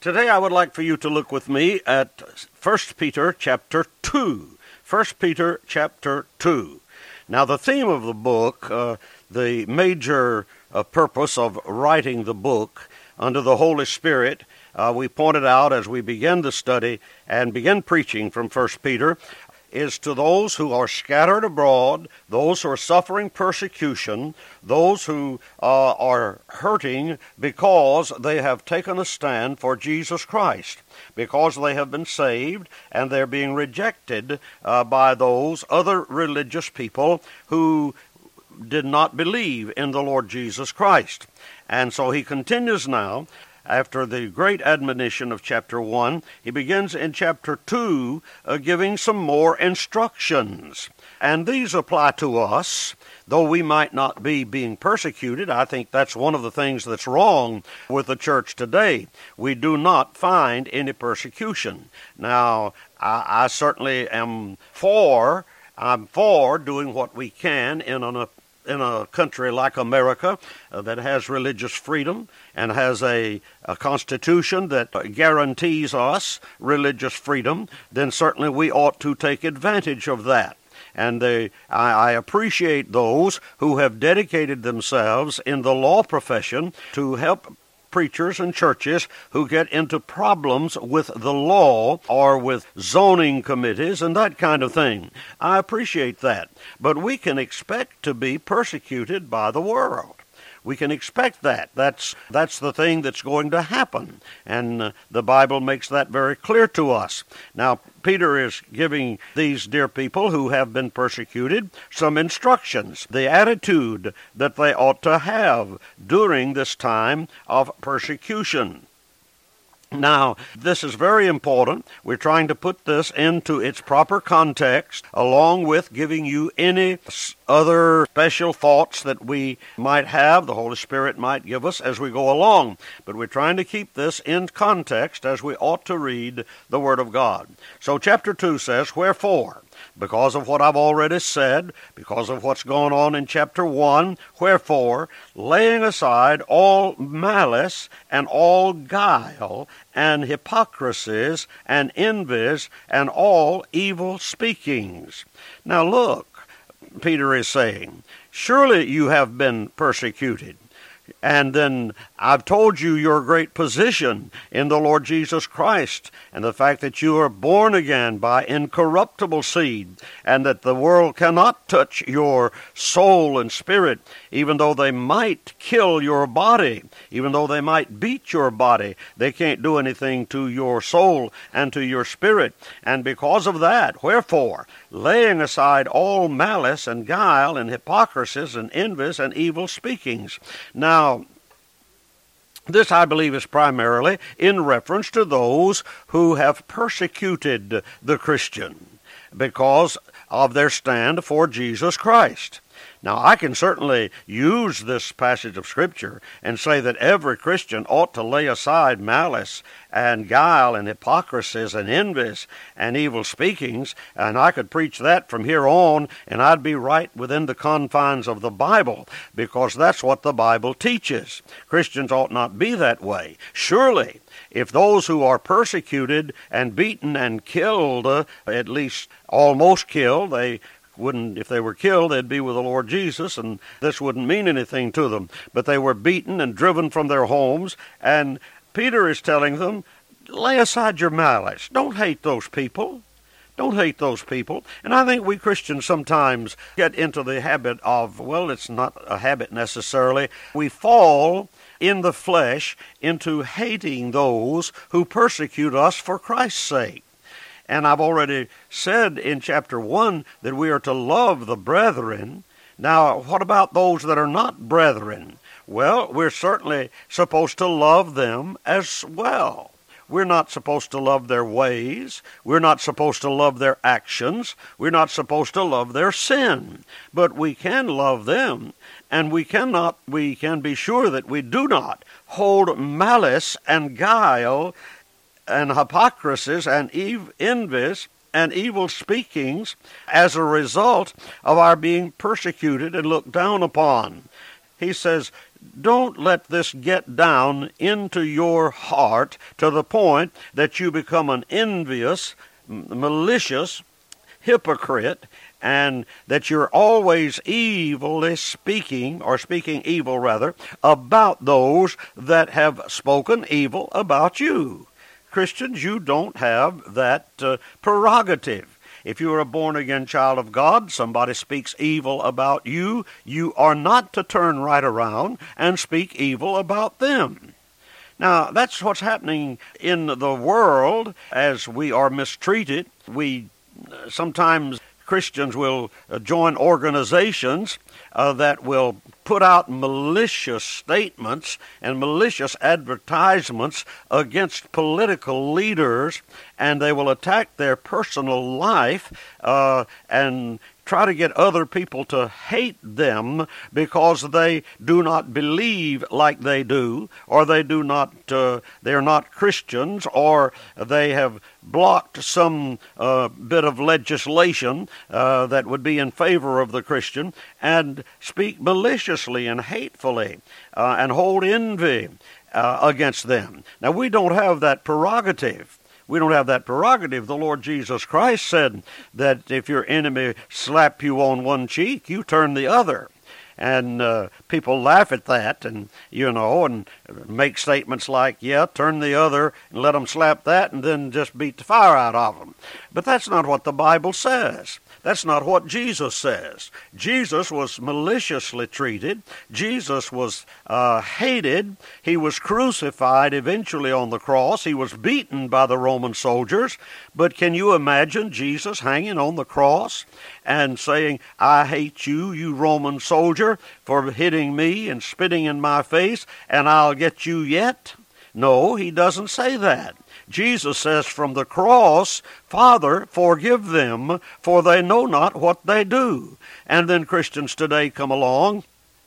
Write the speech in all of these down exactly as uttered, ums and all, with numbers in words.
Today I would like for you to look with me at First Peter chapter two. First Peter chapter two. Now the theme of the book, uh, the major uh, purpose of writing the book under the Holy Spirit, uh, we pointed out as we began the study and began preaching from First Peter, is to those who are scattered abroad, those who are suffering persecution, those who uh, are hurting because they have taken a stand for Jesus Christ, because they have been saved and they're being rejected uh, by those other religious people who did not believe in the Lord Jesus Christ. And so he continues now. After the great admonition of chapter one, he begins in chapter two uh, giving some more instructions. And these apply to us, though we might not be being persecuted. I think that's one of the things that's wrong with the church today. We do not find any persecution. Now, I, I certainly am for, I'm for doing what we can in an in a country like America uh, that has religious freedom and has a, a constitution that guarantees us religious freedom, then certainly we ought to take advantage of that. And they, I, I appreciate those who have dedicated themselves in the law profession to help preachers and churches who get into problems with the law or with zoning committees and that kind of thing. I appreciate that. But we can expect to be persecuted by the world. We can expect that. That's that's the thing that's going to happen. And uh, the Bible makes that very clear to us. Now, Peter is giving these dear people who have been persecuted some instructions, the attitude that they ought to have during this time of persecution. Now, this is very important. We're trying to put this into its proper context, along with giving you any other special thoughts that we might have, the Holy Spirit might give us as we go along. But we're trying to keep this in context as we ought to read the Word of God. So chapter two says, "Wherefore, because of what I've already said, because of what's going on in chapter one, wherefore, laying aside all malice and all guile and hypocrisies and envies and all evil speakings." Now look, Peter is saying, surely you have been persecuted. And then I've told you your great position in the Lord Jesus Christ and the fact that you are born again by incorruptible seed and that the world cannot touch your soul and spirit, even though they might kill your body, even though they might beat your body. They can't do anything to your soul and to your spirit. And because of that, wherefore, laying aside all malice and guile and hypocrisies and envies and evil speakings. Now, this, I believe, is primarily in reference to those who have persecuted the Christian because of their stand for Jesus Christ. Now, I can certainly use this passage of Scripture and say that every Christian ought to lay aside malice and guile and hypocrisies and envies and evil speakings, and I could preach that from here on, and I'd be right within the confines of the Bible, because that's what the Bible teaches. Christians ought not be that way. Surely, if those who are persecuted and beaten and killed, uh, at least almost killed, they wouldn't, if they were killed, they'd be with the Lord Jesus, and this wouldn't mean anything to them. But they were beaten and driven from their homes, and Peter is telling them, lay aside your malice. Don't hate those people. Don't hate those people. And I think we Christians sometimes get into the habit of, well, it's not a habit necessarily. We fall in the flesh into hating those who persecute us for Christ's sake. And I've already said in chapter one that we are to love the brethren. Now, what about those that are not brethren? Well, we're certainly supposed to love them as well. We're not supposed to love their ways. We're not supposed to love their actions. We're not supposed to love their sin. But we can love them, and we cannot, we can be sure that we do not hold malice and guile and hypocrisies and envies and evil speakings as a result of our being persecuted and looked down upon. he says, don't let this get down into your heart to the point that you become an envious, malicious hypocrite, and that you're always evilly speaking, or speaking evil rather, about those that have spoken evil about you. Christians, you don't have that uh, prerogative. If you are a born-again child of God, somebody speaks evil about you, you are not to turn right around and speak evil about them. Now, that's what's happening in the world as we are mistreated. We uh, sometimes Christians will uh, join organizations uh, that will put out malicious statements and malicious advertisements against political leaders, and they will attack their personal life uh, and try to get other people to hate them because they do not believe like they do, or they do not, uh, they're not Christians, or they have blocked some uh, bit of legislation uh, that would be in favor of the Christian, and speak maliciously and hatefully uh, and hold envy uh, against them. Now, we don't have that prerogative. We don't have that prerogative. The Lord Jesus Christ said that if your enemy slap you on one cheek, you turn the other. And uh, people laugh at that, and, you know, and make statements like, yeah, turn the other and let them slap that and then just beat the fire out of them. But that's not what the Bible says. That's not what Jesus says. Jesus was maliciously treated. Jesus was uh, hated. He was crucified eventually on the cross. He was beaten by the Roman soldiers. But can you imagine Jesus hanging on the cross and saying, I hate you, you Roman soldier, for hitting me and spitting in my face, and I'll get you yet? No, he doesn't say that. Jesus says from the cross, Father, forgive them, for they know not what they do. And then Christians today come along,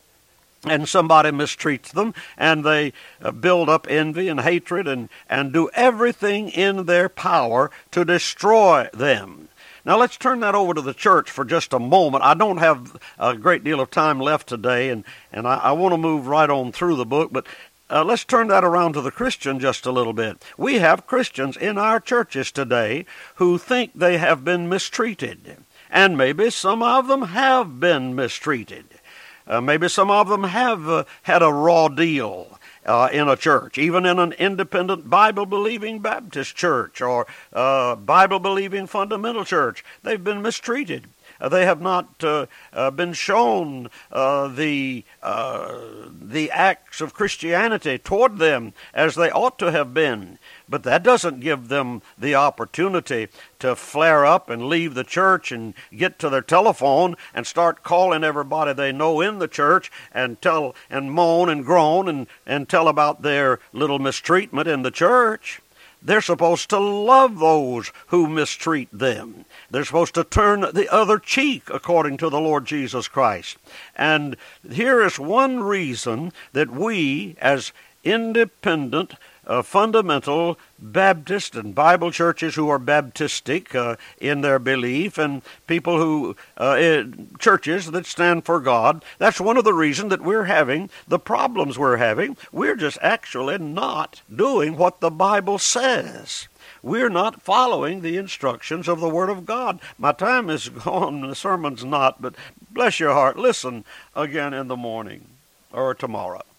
and somebody mistreats them, and they uh, build up envy and hatred and, and do everything in their power to destroy them. Now, let's turn that over to the church for just a moment. I don't have a great deal of time left today, and, and I, I want to move right on through the book, but Uh, let's turn that around to the Christian just a little bit. We have Christians in our churches today who think they have been mistreated. And maybe some of them have been mistreated. Uh, maybe some of them have uh, had a raw deal uh, in a church, even in an independent Bible-believing Baptist church or uh, Bible-believing fundamental church. They've been mistreated. Uh, they have not uh, uh, been shown uh, the uh, the acts of Christianity toward them as they ought to have been. But that doesn't give them the opportunity to flare up and leave the church and get to their telephone and start calling everybody they know in the church and tell and moan and groan and, and tell about their little mistreatment in the church. They're supposed to love those who mistreat them. They're supposed to turn the other cheek, according to the Lord Jesus Christ. And here is one reason that we, as independent, uh, fundamental Baptist and Bible churches who are Baptistic uh, in their belief, and people who, uh, in churches that stand for God, that's one of the reasons that we're having the problems we're having. We're just actually not doing what the Bible says. We're not following the instructions of the Word of God. My time is gone, the sermon's not, but bless your heart, listen again in the morning or tomorrow.